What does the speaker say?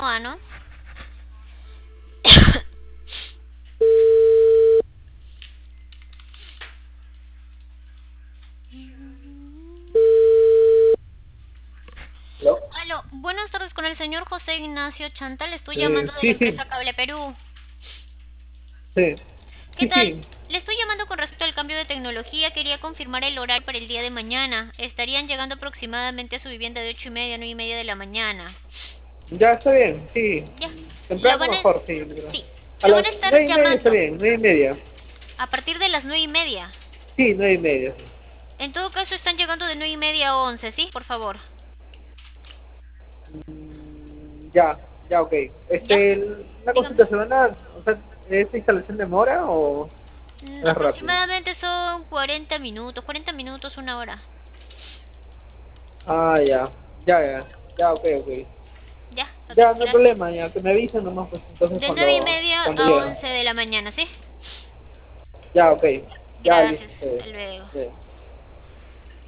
Noa, ¿no? ¿Aló? Aló, buenas tardes con el señor José Ignacio Chantal. Estoy llamando de la Sí, sí, empresa Cable Perú. sí, ¿Qué sí, tal? sí. Le estoy llamando con respecto al cambio de tecnología. Quería confirmar el horario para el día de mañana. Estarían llegando aproximadamente a su vivienda de 8:30 a 9:30 de la mañana. Ya está bien, sí. Ya. Lo Temprano van a... mejor, sí. Pero Sí. a Lo van a las estar 9:30 está llamando bien, 9:30. a partir de las 9:30. Sí, 9:30, sí. En todo caso, están llegando de 9:30 a 11, ¿sí? Por favor. Ya, ya, ok. ¿Ya? Una Dígame. consulta, ¿se van a, o sea, esta instalación demora o es rápido? Aproximadamente son 40 minutos, 40 minutos, una hora. Ah, ya, ya, ya, ya, ok, ok. Ya, ok, Ya, no hay gracias. problema, ya, que me avisen nomás, pues, entonces De 9:30 cuando a llegan. 11 de la mañana, ¿sí? Ya, ok, ya, listo, Gracias, está bien. hasta luego. Bien.